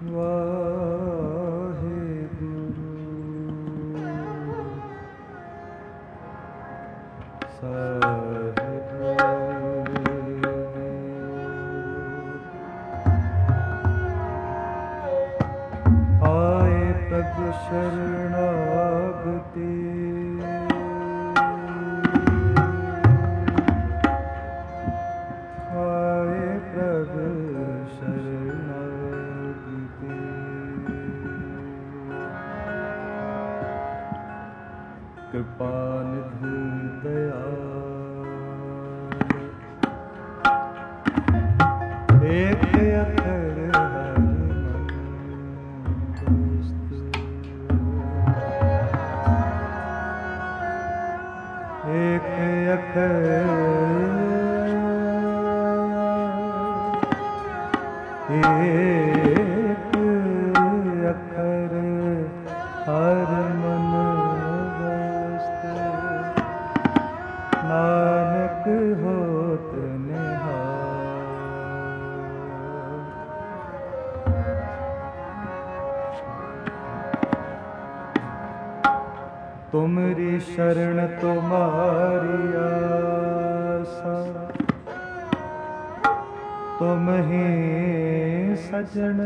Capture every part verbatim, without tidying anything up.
तुमरी शरण तुम्हारी आसा, तुम ही सजन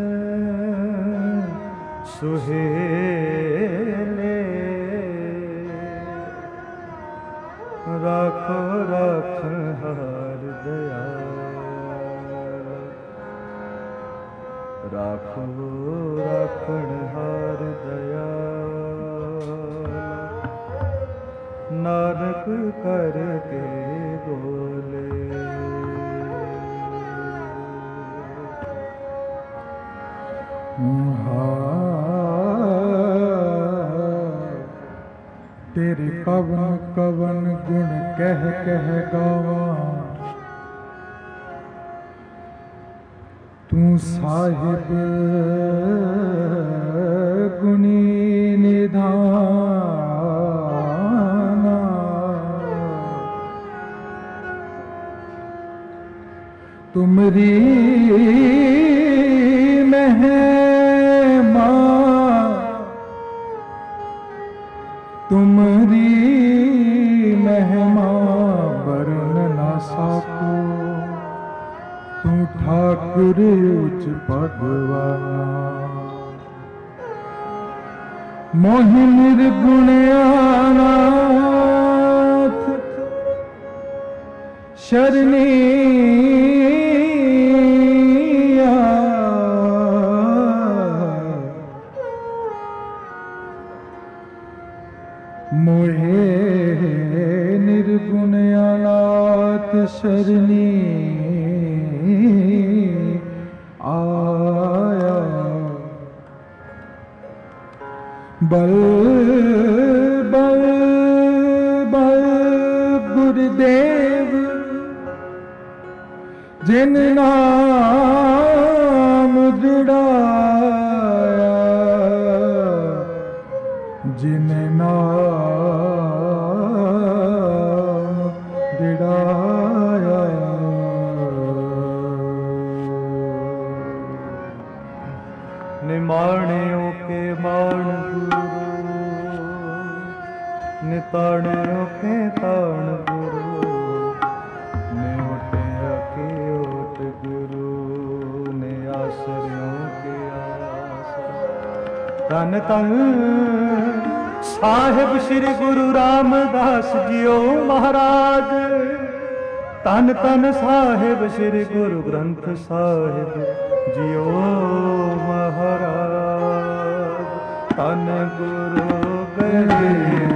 सुहेले। राखो राखन हार दया, राखो राखन हार दया। नानक करके बोले, तेरे कवन कवन गुण कह कह गावा। तू साहिब गुणी निधाना। तुमरी महिमा तुमरी महिमा वर्ण न साको। तू ठाकुर उच्च भगवान, मोहि निर्गुण अनाथ शरणी। मोहे निर्गुण अनाथ शरणी आया। बल बल बल गुरुदेव जिन नाम जुड़ाया। जिन नाम जुड़ाया। निमाणियों के मान गुरु, निताणियों के ताण गुरु। ने ओटिया के ओट गुरु, ने आश्रयों के आसरा। तन तन साहिब श्री गुरु रामदास जियो महाराज। तन तन साहिब श्री गुरु ग्रंथ साहिब जियो महाराज। तन गुरु गरीब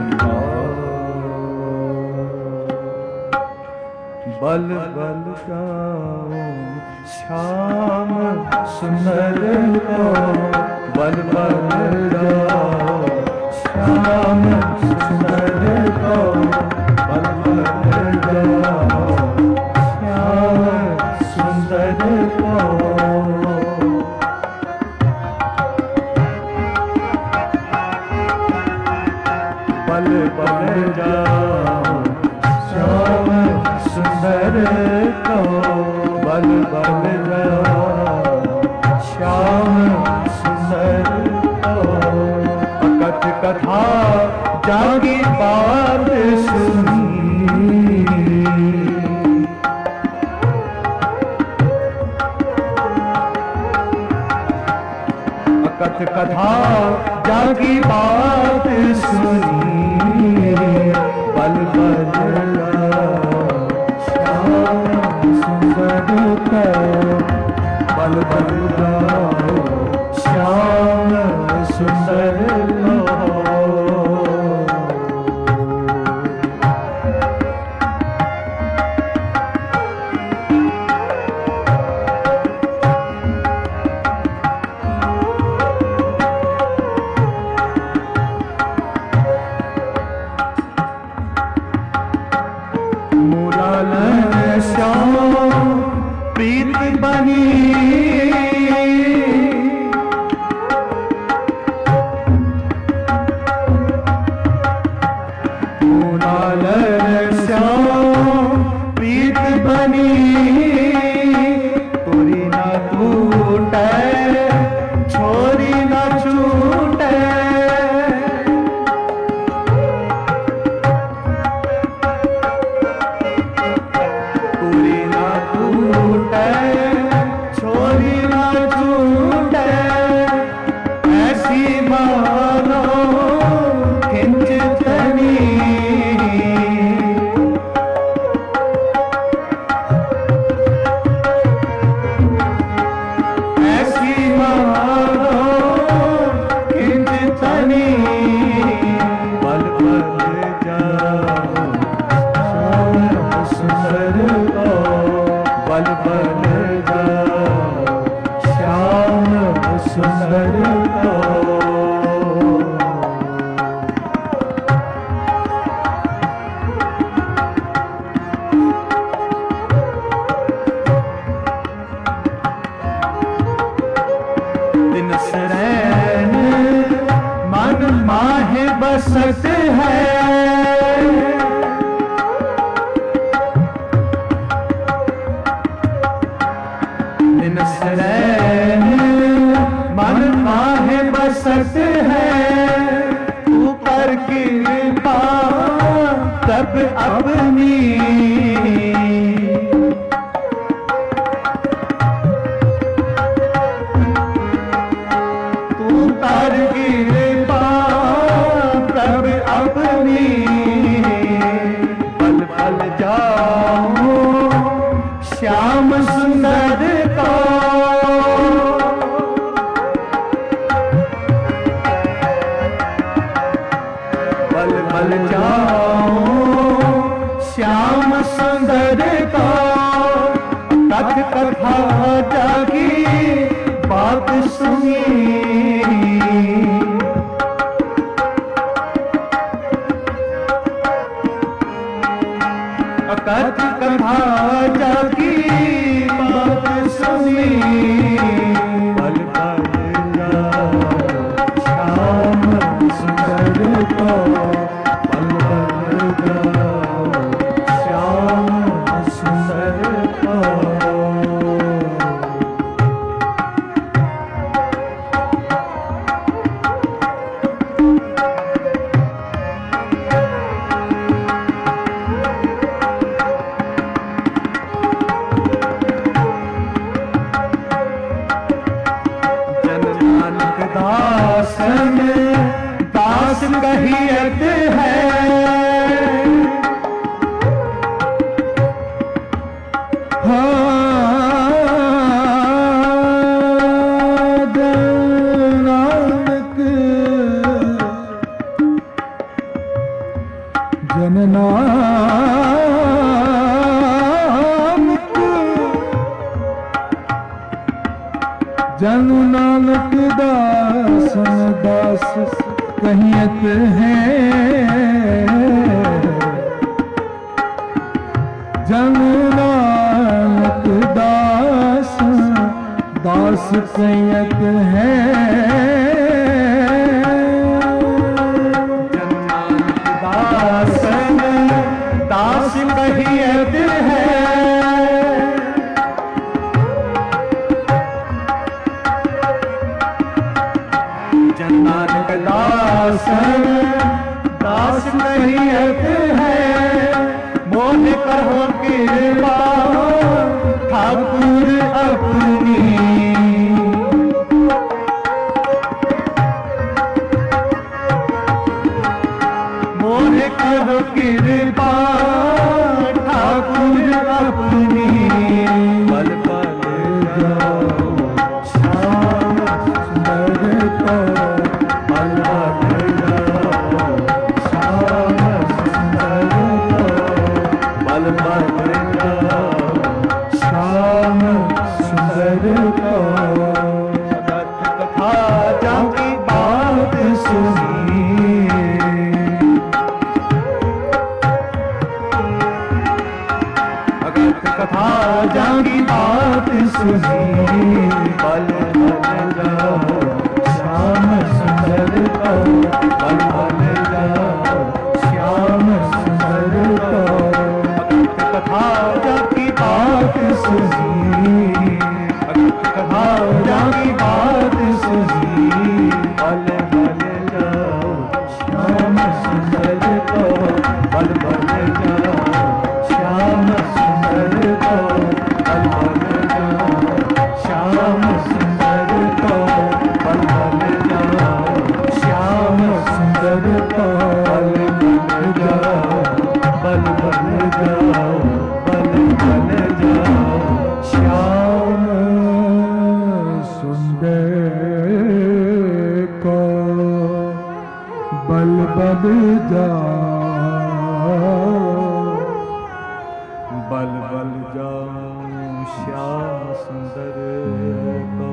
बल बल जाऊं श्याम सुंदर को। बल बल जाओ श्याम सुंदर को। बल बल जाओ श्याम सुंदर को। बल बल जाओ श्याम सुंदर को। बल बल जाओ श्याम श्याम सुंदर अकथ कथा जागी बात सुनी, अकथ कथा जागी बात सुनी, बल बल श्याम सुंदर बल बल गाओ श्याम सुंदर बसत है निनसरैन मन माहे बसत है, ऊपर कृपा तब अपनी श्याम सुंदर को बल बल जाओ श्याम सुंदर को, कथ कथा जागी बात सुनी, कथ कथा जागी बात सुनी, बल बल जाओ श्याम सुंदर को, बल बल जाओ श्याम सुंदर को। दासन दास कहियत है, नानक जन नानक जन नानक दासन दास कहियत है, जन नानक दास दास कहियत है, जन नानक दासन दास कहियत है, नानक दास दास कहियत है, मोह कहो कृपा ठाकुर अपनी। मोह कहो कृपा ठाकुर अपनी। बल बल जाओ श्याम सुंदर को, बल बल जाओ श्याम सुंदर को, बल बल जाओ श्याम सुंदर को। कथा जाकी बात सुनी, कथा जाकी बात सुनी। बल बल जाओ श्याम सुंदर को, बल बल जाओ श्याम सुंदर को। कथा जाकी बात सुनी, कथा जाकी बात सुनी। बल बल जाओ श्याम सुंदर को, बल बल जाओ श्याम सुंदर को, बल बल जाओ श्याम सुंदर को, बल बल जाओ श्याम सुंदर को, बल बल जाओ, बल बल जाओ, बल बल जाओ श्याम सुंदर को, बल बल जाओ, बल बल जाओ श्याम सुंदर को।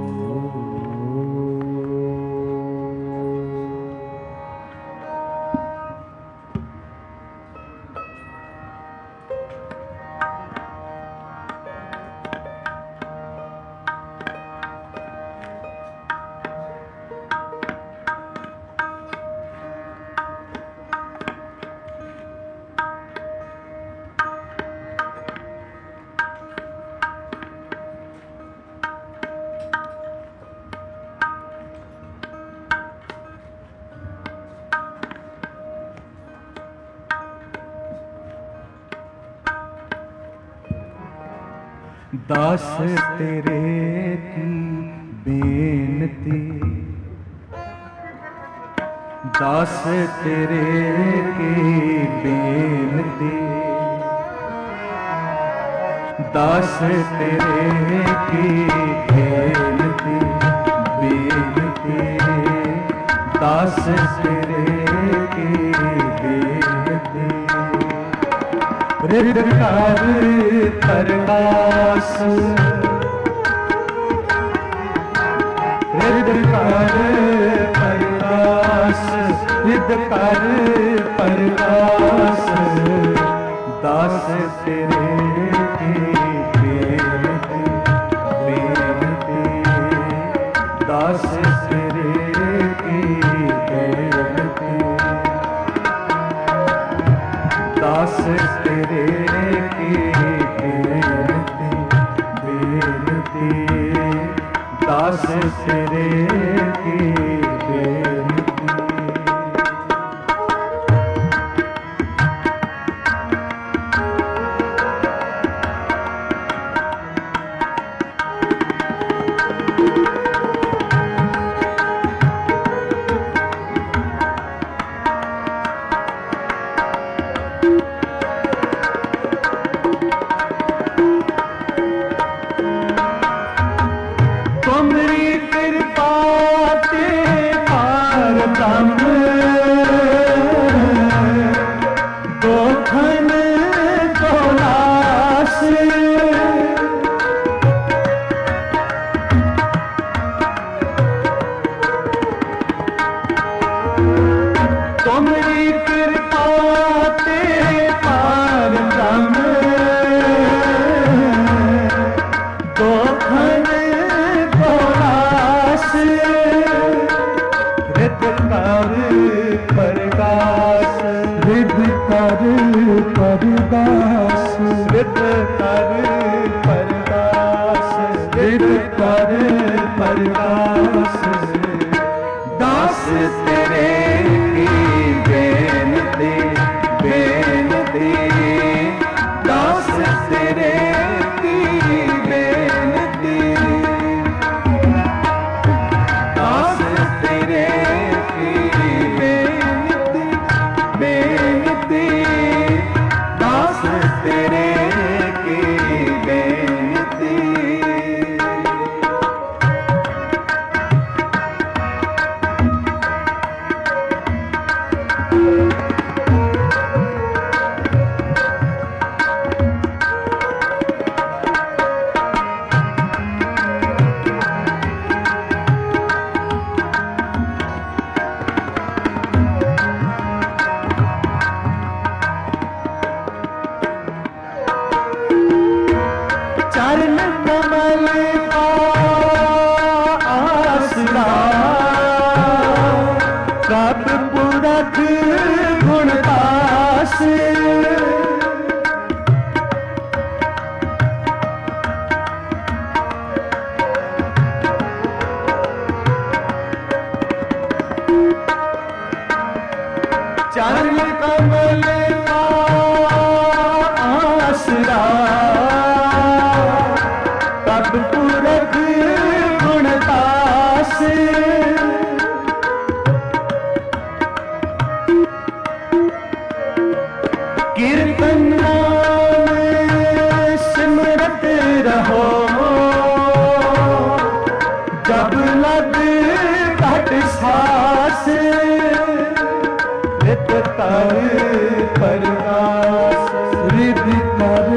दास तेरे की बेनती, दास तेरे की बेनती, दास तेरे की बेनती, बेनती, दास तेरे की बेनती। रिद कर प्रकाश, रिद कर प्रकाश, रिद कर प्रकाश। दास तेरे की बेनती, बेनती, दास तेरे की बेनती, दास तेरे की बेनती, बेनती, दास तेरे की बेनती। तुम्हारी कृपा ते पार ब्रह्म, दोखन को नाश। तुम्हारी कृपा ते पार ब्रह्म, दोखन रिद कर प्रकाश, रिद कर प्रकाश, रिद कर प्रकाश, रिद कर प्रकाश। तेरे की बेनती बेनती दास तेरे की बेनती दास तेरे की बेनती बेनती दास तेरे की बेनती चरण कमल का आसरा कब पुरख गुणदास चरण कमल का आसरा कब पुरख गुणदास कीर्तन नाम सिमरत रहो जब लग घट सास रित कर परदास रिद कर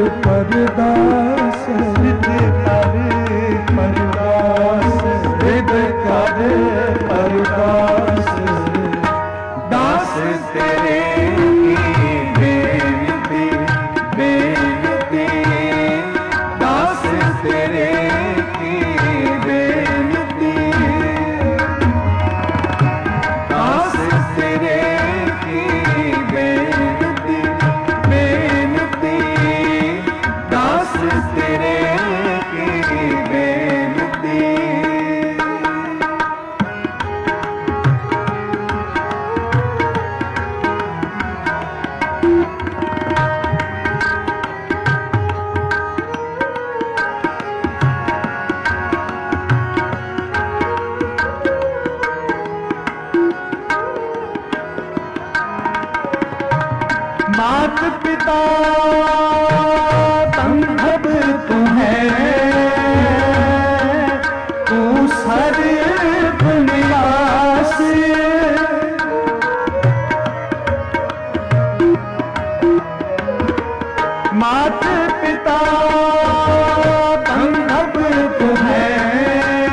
परदास रित कर परदास रित कर परदास दास तेरे की बेनती बेनती दास तेरे की बेनती दास तेरे की बेनती बेनती दास तेरे की बेनती मात पिता तंधब तुम्हें तू सर्व निवास मात पिता तंधब तुम्हें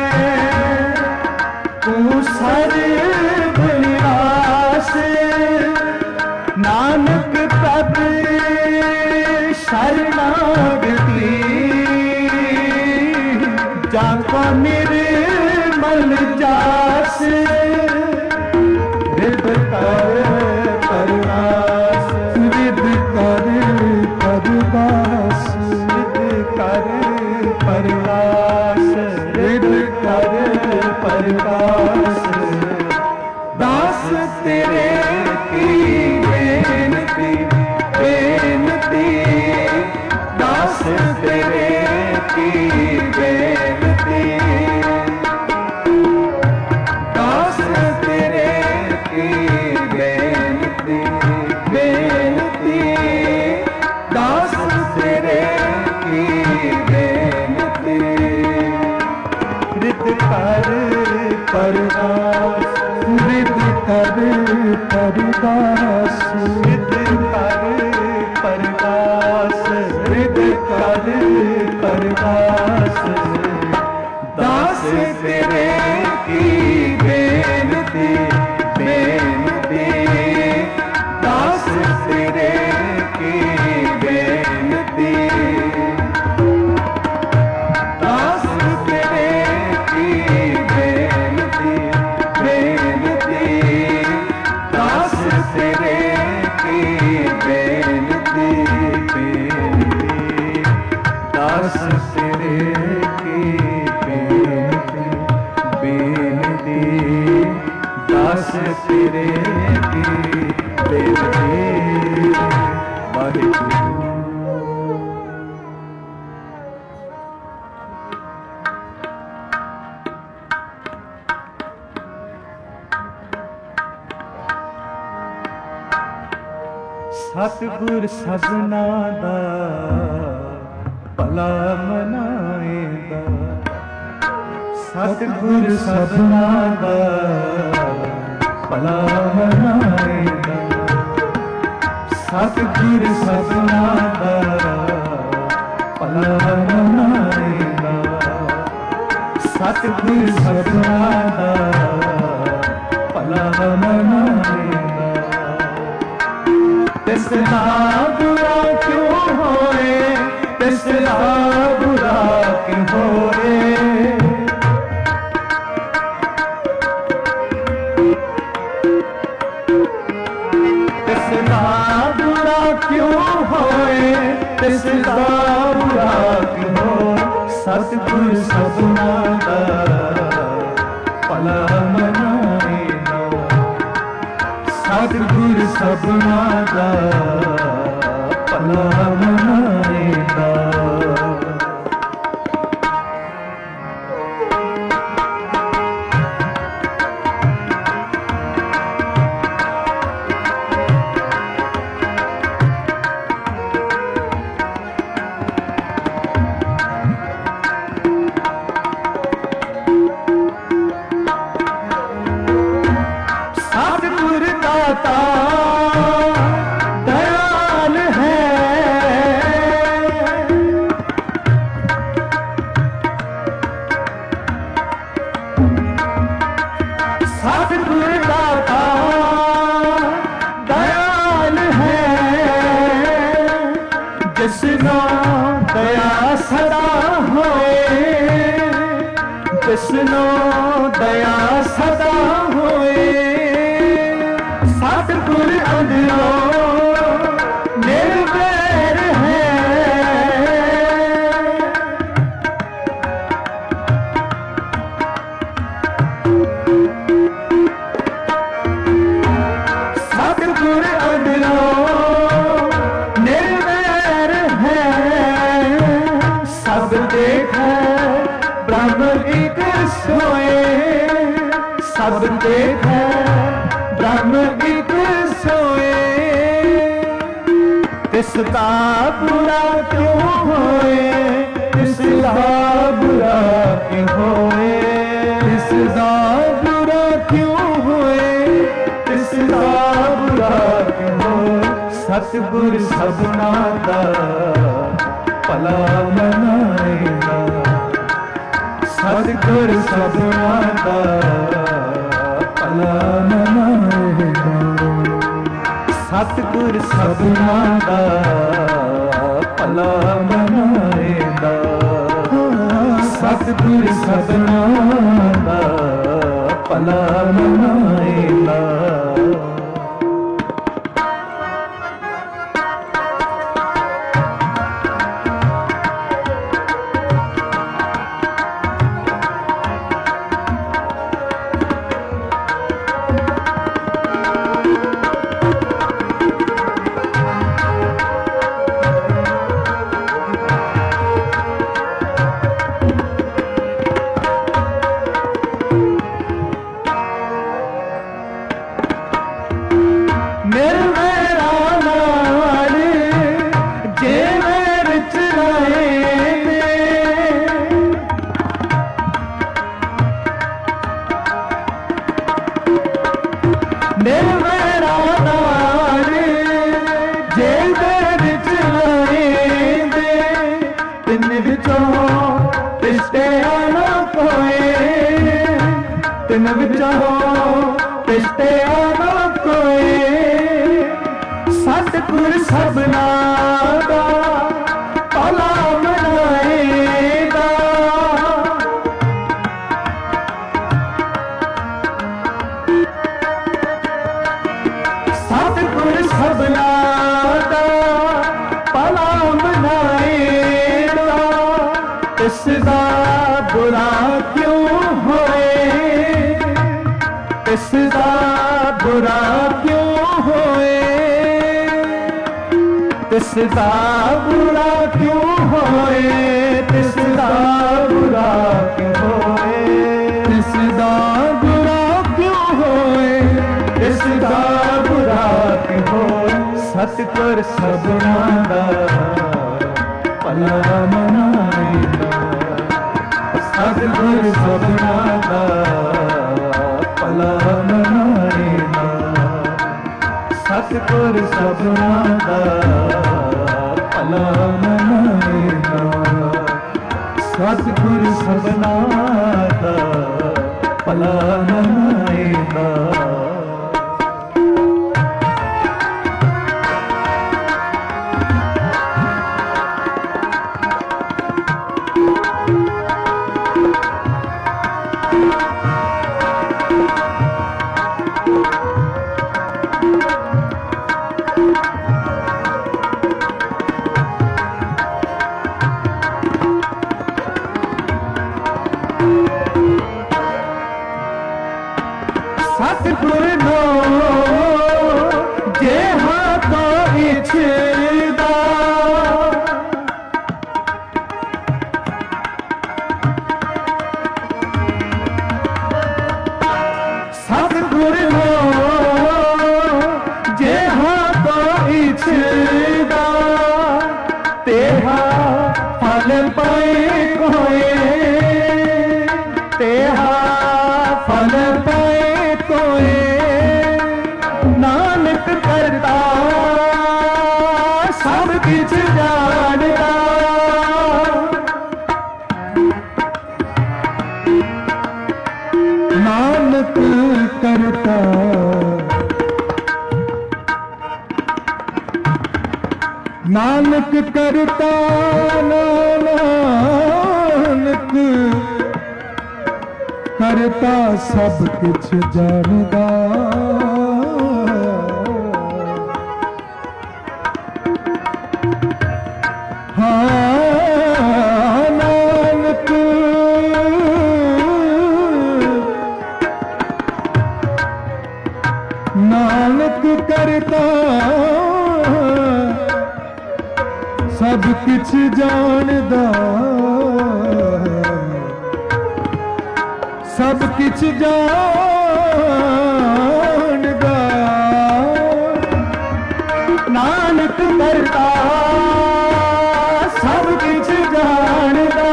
तू सर्व निवास नानक प्रभ शरणागति जाको निर्मल जास रिद कर परदास रिद कर परदास रिद कर परदास रिद कर परदास दास तेरे की बेनती बेनती दास तेरे की बेनती दास तेरे की बेनती बेनती दास तेरे की बेनती रित कर परदास रिद कर परदास रिद कर परदास रिद कर परदास दास तेरे की बेनती बेनती दास तेरे की बेनती दास तेरे की बेनती बेनती दास तेरे की ਦਾਸ ਤੇਰੇ ਕੀ ਬੇਨਤੀ ਵਾਹਿਗੁਰੂ। ਸਤਿਗੁਰ ਸਭਨਾ ਦਾ ਭਲਾ ਮਨਾਏਗਾ, ਸਤਿਗੁਰ ਸਭਨਾ ਦਾ ਭਲਾ ਮਨਾਏਗਾ, ਸਤਿਗੁਰ ਸਭਨਾ ਦਾ ਭਲਾ ਮਨਾਏਗਾ, ਸਤਿਗੁਰ ਸਭਨਾ ਦਾ ਭਲਾ ਮਨਾਏਗਾ। ਤਿਸ ਦਾ ਬੁਰਾ ਕਿਉਂ ਹੋਏ, ਤਿਸ ਦਾ ਬੁਰਾ ਕਿਉਂ ਹੋਏ, ਤਿਸ ਦਾ ਬੁਰਾ ਕਿਉਂ ਹੋਏ, ਤਿਸ ਦਾ ਬੁਰਾ ਕਿਉਂ ਹੋਏ। ਸਤਿਗੁਰ ਸਭਨਾ ਦਾ ਭਲਾ ਮਨਾਏਗਾ, ਸਤਿਗੁਰ ਸਭਨਾ ਦਾ ਭਲਾ ਮਨਾਏਗਾ। दयाल है, सतगुर दाता दयाल है, जिसनो दया सदा होए, जिसनो दया सदा होए। सतगुर अंदरों निर्वैर है, सतगुर अंदरों निर्वैर है। सब देखै ब्रह्म एक सोए, सब देखै ब्रह्म एक सोए। तिस दा बुरा क्यों होए, तिस दा बुरा क्यों होए, तिस दा बुरा क्यों होए, तिस दा बुरा क्यों होए। सतगुर सभना दा भला मनाएगा, सतगुर सभना दा भला मनाएगा, सतगुर सभना दा भला मनाएगा, सतगुर सभना दा भला मनाएगा। तिन विचों तिस्ते आना कोई, सतगुर सबना दा भला मनाएगा, सतगुर सबना दा भला मनाएगा। तिसदा बुरा क्यों होए, तिसदा बुरा क्यों होए, तिसदा बुरा क्यों होए, तिसदा बुरा क्यों होए, तिसदा बुरा क्यों होए, तिसदा बुरा क्यों होए। सतगुर सबना दा भला मनाएगा, सतगुर सबना दा भला मनाएगा, सतगुर सबना दा भला मनाएगा, सतगुर सबना दा भला मनाएगा। सतगुर नो जेहा तो इछदा, सतगुर नो जेहा तो इछदा, तेहा फल पाए कोए, तेहा फल पाए कोए। नानक करता सब किछ जानदा, नानक करता नानक करता नानक करता सब कुछ जानदा। हाँ नानक नानक करता सब कुछ जानदा, सब कुछ जानदा। नानक करता सब कुछ जानदा,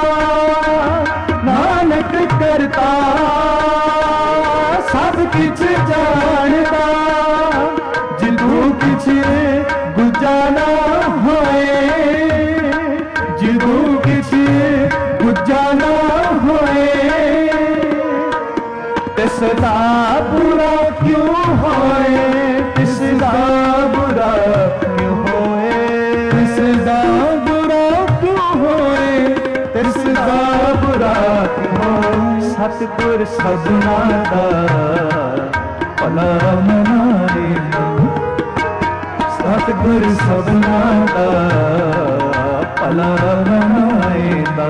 नानक करता सब कुछ जानदा। जिदू किछ गुजाना होए, जिदू किछ गुजाना होए, तिसदा बुरा क्यों होए, तिसदा बुरा क्यों होए, तिसदा बुरा क्यों होए, तिसदा बुरा क्यों होए। सतगुर सबना दा भला मनाएगा, सतगुर सबना दा भला मनाएगा।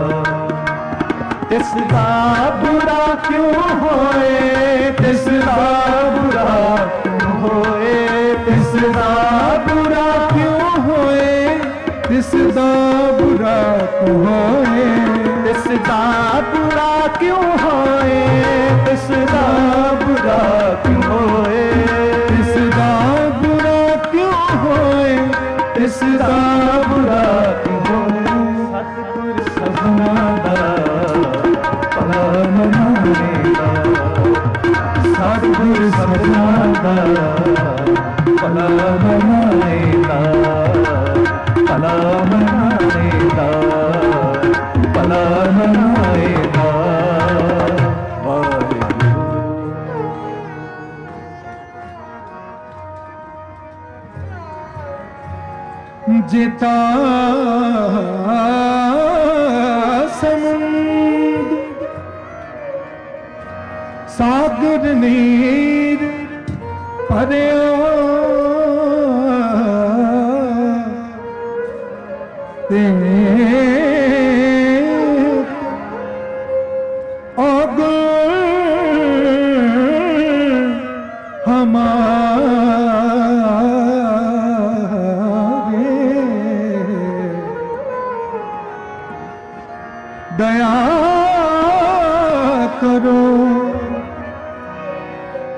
तिसदा बुरा क्यों होए, तिसदा बुरा क्यों होए, तिसदा बुरा क्यों होए, तिसदा बुरा क्यों होए, तिसदा बुरा क्यों होए, तिसदा बुरा क्यों होए, तिसदा बुरा क्यों होए, तिसदा बुरा क्यों होए। सतगुर सबना दा भला मनाएगा, सतगुर सबना दा भला मनाएगा, भला मनाएगा, भला मनाएगा। जिता समुंद सागर नीर भरिया, ते अगुण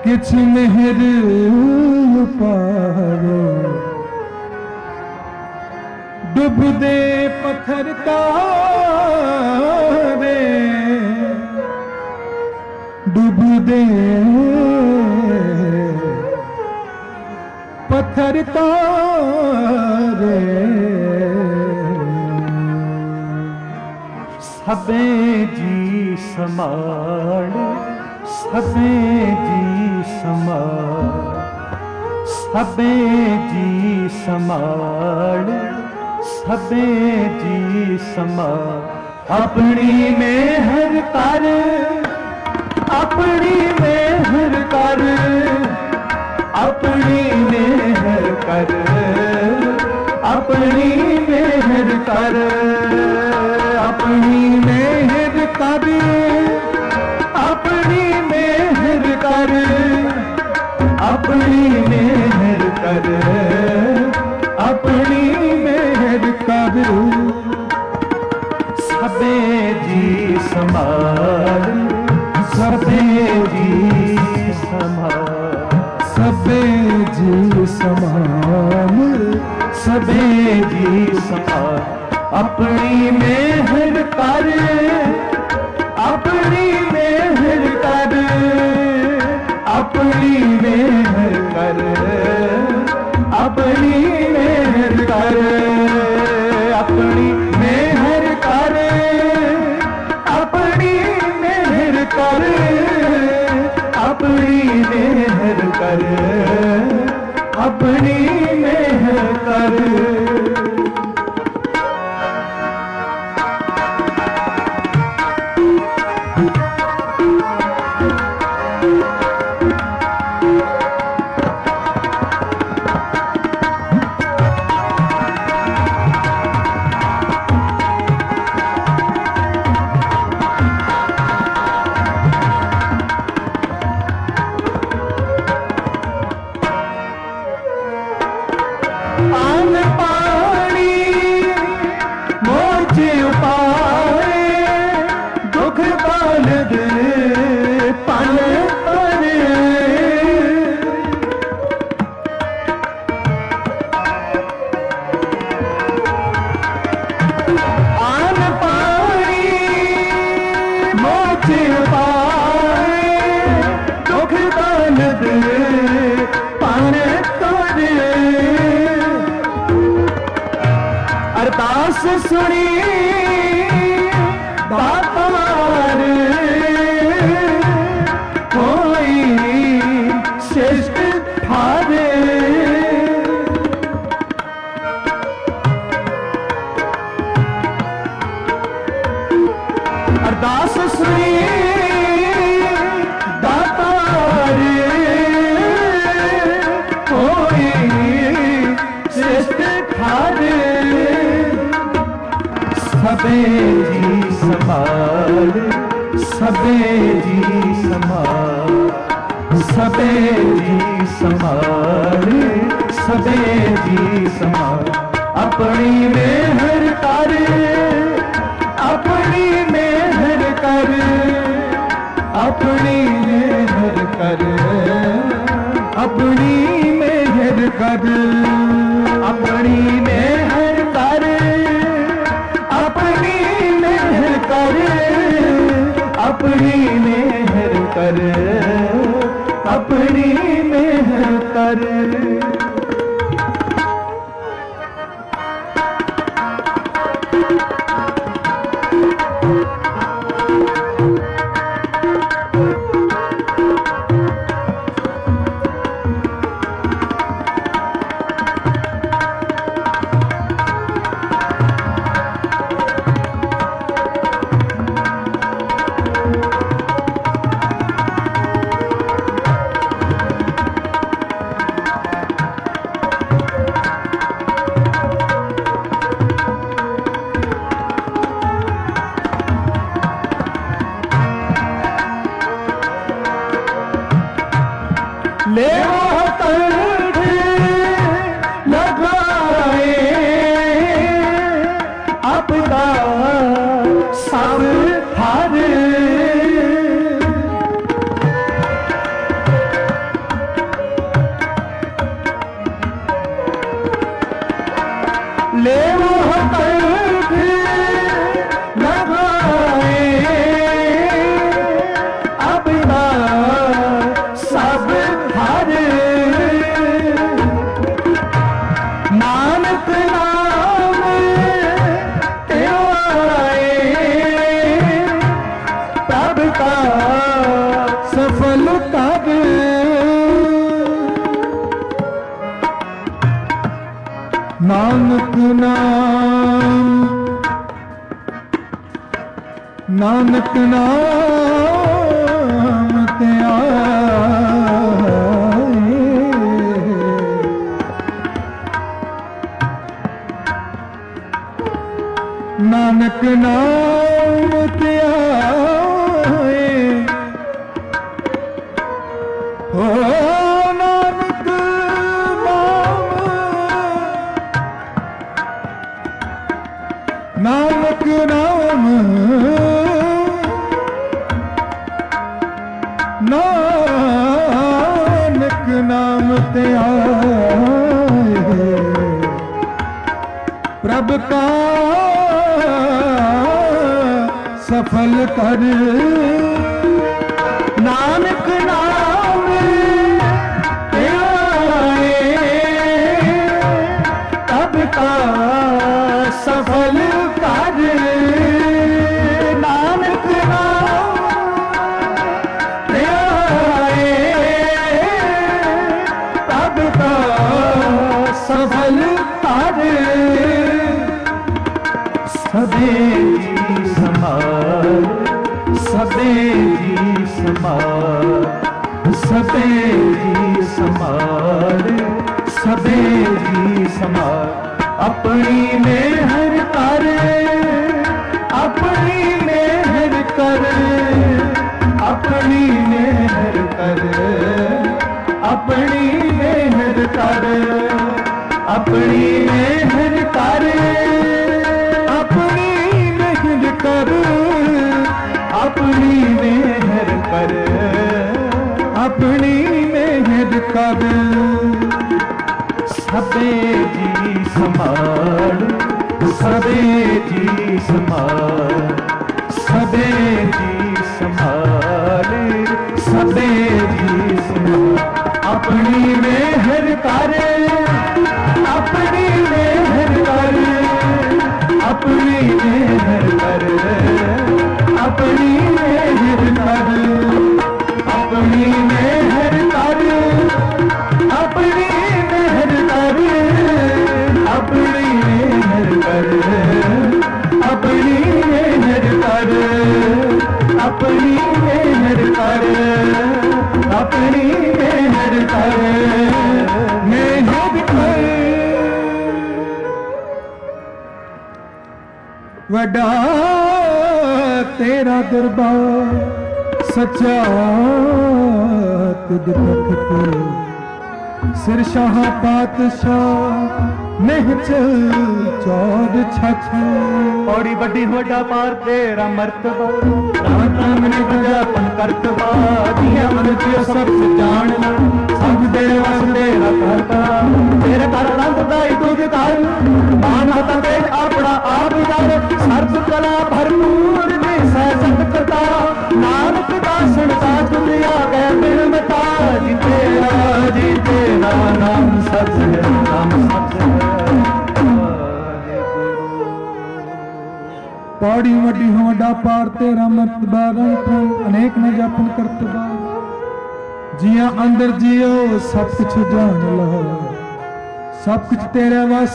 किछ मेहर पारो डूब दे पत्थर तारे डूब दे पत्थर तारे सबे जी समाड़ सबे जी समाड़ सबे जी समाड़ सबे जी समाड़ अपनी मेहर कर अपनी मेहर कर अपनी मेहर कर अपनी मेहर कर अपनी मेहर कर अपनी मेहर कर अपनी मेहर कर अपनी मेहर कर सबे जी समार सबे जी समार सबे जी समान सबे जी समार अपनी मेहर कर अपनी मेहर कर अपनी मेहर कर अपनी मेहर कर अपनी मेहर कर अपनी मेहर कर अपनी मेहर कर अपनी मेहर कर अरदास सुनी दातार कोई श्रेष्ठ ठारे अरदास सुनी दातार कोई श्रेष्ठ ठारे सबे जी समार सबे जी समार सबे जी समार सबे जी समार अपनी मेहर कर अपनी मेहर कर अपनी मेहर कर अपनी मेहर कर अपनी मेहर कर अपनी मेहर कर अपनी मेहर कर अपनी मेहर कर ले तर्क लगाए आपका सब हर ਨਾਨਕ ਨਾਮ ਨਾਨਕ ਨਾਮ ਤੇ ਆਏ ਨਾਨਕ ਨਾਮ ਤੇ ਆਏ ਹੋ ਨਾਨਕ ਨਾਮ ਨਾਨਕ ਨਾਮ ਨਾਨਕ ਨਾਮ ਤੇ ਆਏ ਪ੍ਰਭ ਕਾ ਸਫਲ ਕਰ ਨਾਨਕ ਨਾਮ ਤੇ ਆਏ ਤਬ ਕਾ ਸਫਲ ਕਰ ਨਾਨਕ ਨਾਮ ਤੇ ਆਏ ਤਬ ਕਾ ਸਫਲ ਕਰ ਸਦੇ ਜੀ ਸੰਭਾਲ ਸਦੇ ਜੀ ਸੰਭਾਲ ਸਦੇ ਜੀ ਸੰਭਾਲ ਸਦੇ ਜੀ ਸੰਭਾਲ ਆਪਣੀ ਮਿਹਰ ਕਰ ਆਪਣੀ ਮਿਹਰ ਕਰ ਆਪਣੀ ਮਿਹਰ ਕਰ ਆਪਣੀ ਮਿਹਰ ਕਰ ਆਪਣੀ ਮਿਹਰ ਕਰ ਆਪਣੀ ਮਿਹਰ ਕਰ ਆਪਣੀ ਮਿਹਰ ਕਰ ਆਪਣੀ ਮਿਹਰ ਕਰ ਸਭੇ ਜੀ ਸੰਭਾਲ ਸਭੇ ਜੀ ਸੰਭਾਲ ਸਭੇ ਜੀ ਸੰਭਾਲ ਸਭੇ ਜੀ ਸੰਭਾਲ ਆਪਣੀ ਮਿਹਰ ਕਰ ਆਪਣੀ ਮਿਹਰ ਕਰ ਆਪਣੀ ਮਿਹਰ ਕਰ ਆਪਣੀ ਮਿਹਰ ਕਰ ਆਪਣੀ ਮਿਹਰ ਕਰ ਆਪਣੀ ਮਿਹਰ ਕਰ ਆਪਣੀ ਮਿਹਰ ਕਰ ਆਪਣੀ ਮਿਹਰ ਕਰ ਆਪਣੀ ਮਿਹਰ ਕਰ ਆਪਣੀ ਮਿਹਰ ਕਰ ਮਿਹਰ ਕਰ ਵੱਡਾ ਤੇਰਾ ਦਰਬਾਰ ਸੱਚਾ ਤੁਧ ਤਖਤ ਸਿਰ ਸ਼ਾਹ ਪਾਤਸ਼ਾਹ ਮਹਿਚਲ ਚੌਦ ਛਛ ਔੜੀ ਵੱਡੀ ਵੱਡਾ ਪਾਰ ਤੇਰਾ ਮਰਤਬਾ ਰਾਮ ਨਾਮ ਨੇ ਬਜਾਪਨ ਕਰਤਬਾ ਜੀਆ ਮਨ ਜਿਉ ਸਭ ਜਾਣ ਸਭ ਤੇਰੇ ਵਸ ਤੇਰਾ ਕਰਤਾ ਤੇਰੇ ਕਰ ਰੰਗ ਦਾਈ ਤੁਝ ਕਰ ਮਾਨ ਹਤਾ ਤੇ ਆਪਣਾ ਆਪ ਜਰ ਸਰਬ ਕਲਾ ਭਰਪੂਰ ਦੇ ਸਹਿ ਸੰਤ ਕਰਤਾ ਨਾਨਕ ਦਾਸਨ ਦਾ ਦੁਨੀਆ ਗੈ ਬਿਨ ਮਤਾ ਜੀ ਤੇਰਾ ਜੀ ਤੇਰਾ ਨਾਮ ਸਚ ਹੈ ਨਾਮ ਸਚ ਹੈ ਪੌੜੀ ਵੱਡੀ ਹੋਂਡਾ ਪਾਰ ਤੇਰਾ ਮਰਤਬਾ ਰੰਗ ਅਨੇਕ ਨੇ ਜਪਨ ਕਰਤਬਾ ਜੀਆਂ ਅੰਦਰ ਜਿਉ ਸਭ ਕੁਛ ਜਾਣ ਲਾ ਸਭ ਕੁਛ ਤੇਰੇ ਵਸ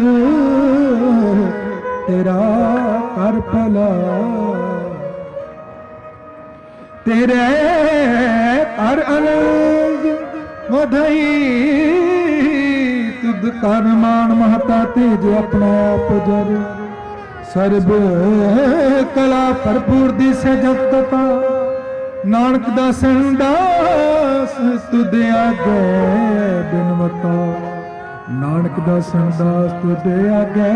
ਤੇਰਾ ਕਰ ਭਲਾ ਤੇਰੇ ਕਰ ਅਨੰਦ ਵਧਾਈ ਤੁਧ ਕਰ ਮਾਨ ਮਹਤਾ ਤੇਜ ਆਪਣਾ ਆਪ ਜਰ ਸਰਬ ਕਲਾ ਭਰਪੂਰ ਦੀ ਸੇ ਜਗਤਾ ਨਾਨਕ ਦਾ ਸੰਦਾਸ ਤੁਧ ਆਗੇ ਬਿਨਵਤਾ ਨਾਨਕ ਦਾ ਸੰਦਾਸ ਤੁਧ ਆਗੇ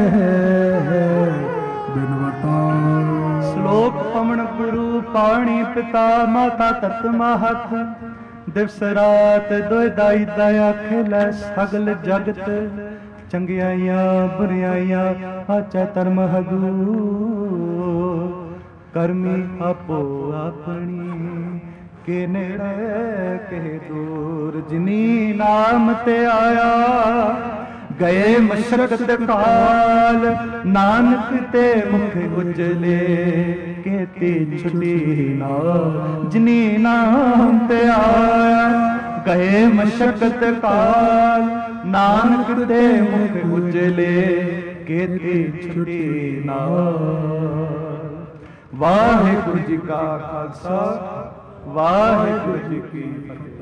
ਬਿਨਵਤਾ ਸ਼ਲੋਕ ਪਵਨ ਗੁਰੂ ਪਾਣੀ ਪਿਤਾ ਮਾਤਾ ਤਤ ਮਹਤ ਦਿਵਸ ਰਾਤ ਦੋਇ ਦਾਈ ਦਇਆ ਖੇਲੇ ਸਗਲ ਜਗਤ ਚੰਗਿਆਈਆਂ ਬੁਰਿਆਈਆਂ ਆਚੈ ਧਰਮ ਹਗੂ ਕਰਮੀ ਆਪੋ ਆਪਣੀ ਕੇ ਨੇੜੇ ਕੇ ਦੂਰ ਜਿਨੀ ਨਾਮ ਤੇ ਆਇਆ ਗਏ ਮਸ਼ਰਕਤ ਕਾਲ ਨਾਨਕ ਤੇ ਮੁਖ ਉਜਲੇ ਕੇਤੀ ਛੁਟੀ ਨਾ ਜਿਨੀ ਨਾਮ ਤੇ ਆਇਆ ਗਏ ਮਸ਼ਰਕਤ ਕਾਲ ਨਾਨਕ ਤੇ ਮੁਖ ਉਜਲੇ ਕੀਤੀ ਛੁੱਟੀ ਨਾਲ। ਵਾਹਿਗੁਰੂ ਜੀ ਕਾ ਖਾਲਸਾ, ਵਾਹਿਗੁਰੂ ਜੀ ਕੀ ਫਤਿਹ।